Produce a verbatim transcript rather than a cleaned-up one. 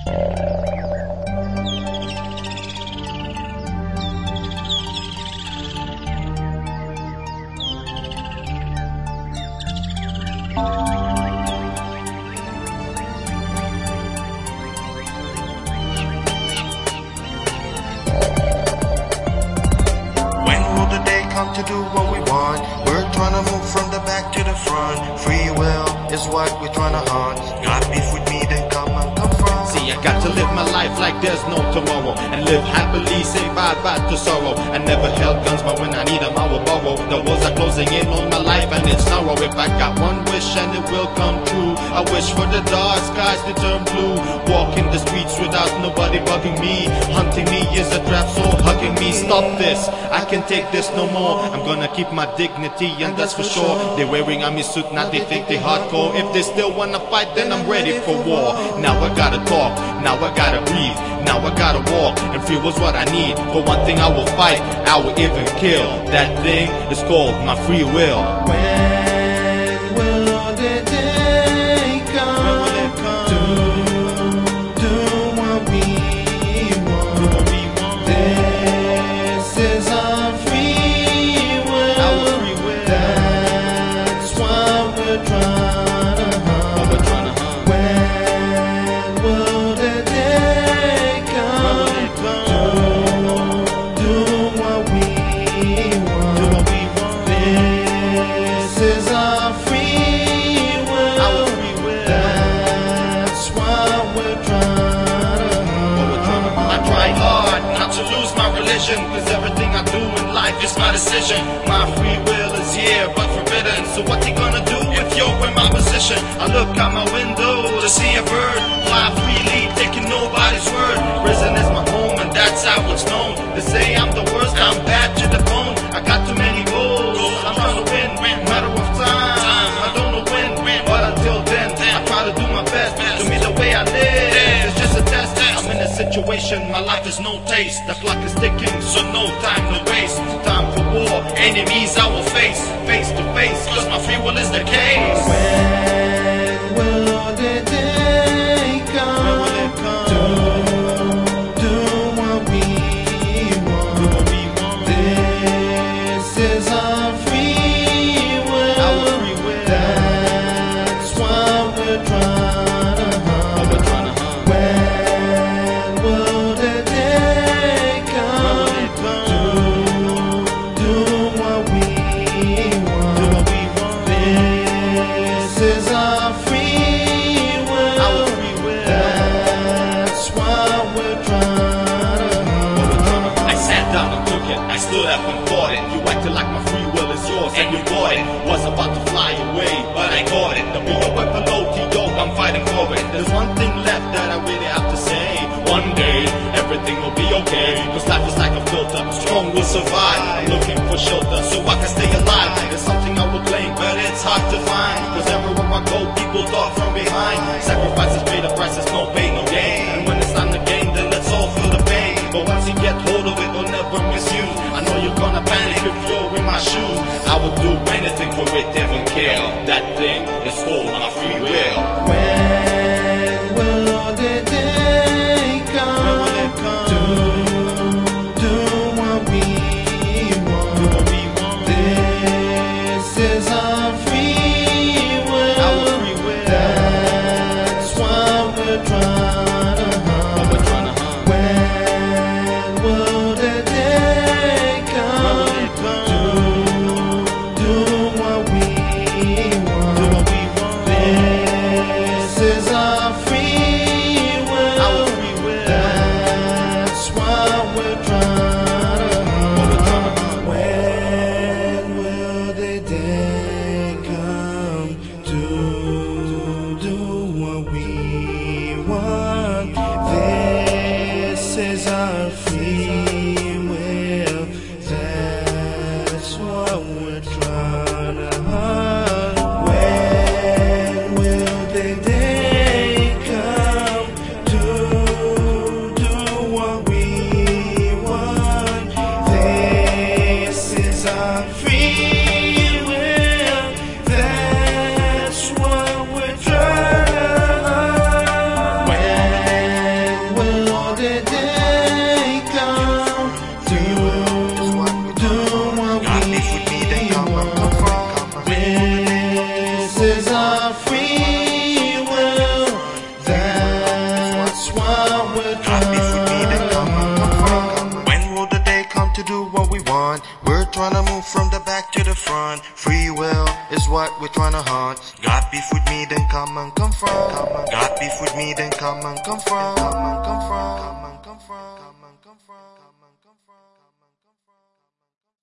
To do what we want, we're trying to move from the back to the front. Free will is what we're trying to hunt. Got beef with me, then come and confront. See, I got to live my life like there's no tomorrow, and live happily, say bye-bye to sorrow. I never held guns, but when I need them I will borrow. The walls are closing in on my life and it's narrow. If I got one wish and it will come true, I wish for the dark skies to turn blue. Walking the streets without nobody bugging me. Hunting me is a trap, so hugging me. Stop this, I can't take this no more. I'm gonna keep my dignity, and that's for sure. They're wearing army suit, now they think they hardcore. If they still wanna fight, then I'm ready for war. Now I gotta talk, now I gotta breathe, now I gotta walk, and free was what I need. For one thing I will fight, I will even kill. That thing is called my free will. When will the day come to do what we want? This is our free will. That's what we're trying to hunt. When will the day come to do what we want? This is our free will. That's what we're trying to hunt. I try hard not to lose my religion, cause everything I do in life is my decision. My free will is here but forbidden, so what you gonna do if you're in my position? I look out my window to see a bird fly freely, taking nobody's word. Prison is my home and that's how it's known. They say I'm the worst, I'm bad to the bone. I got too many goals, I'm trying to win, matter of time. I don't know when, but until then I try to do my best. To me the way I live is just a test. I'm in a situation, my life is no taste. The clock is ticking, so no time to waste. Time for war, enemies I will face, face to face, cause my free will is the case. When will the day come to do what we want? This is our free will. That's what we're trying to hunt. When will the day come to do what we want? This is our free will. That's what we're trying to hunt. I sat down and took it, I stood up and fought it. You acted like my free will is yours and you bought it. Was about to fly away, but I got it. The bigger weapon, low T-O, I'm fighting for it. There's one thing left that I really have to say. One day, everything will be okay, cause life is like a filter, strong will survive. I'm looking for shelter, so I can stay alive. There's something I would claim, but it's hard to find, cause everywhere I go, people talk from behind. Sacrifices pay the prices, no pain, no gain. And when it's time to gain, then let's all feel the pain. But once you get hold of it, we'll never misuse. I know you're gonna panic if you're in my shoes. I would do anything for it, even kill. That thing is called my free will. When will the day come to do what we want? This is our free will. That's what we're trying to hunt. When will the day come to do what we want? This is our free will. That's what we're trying to hunt. When will the day come to do what we want? This is our free will. That's what we're trying to hunt. When will the day come to do what we want? This is our free will. That's what we're trying to hunt. When day come to do what we want. This is our free will. That's what we're trying. When will the day come to do what we want? We're trying to move from the back to the front. Free will is what we're trying to hunt. Got beef with me, then come and confront. Got beef with me, then come and confront. Come and confront.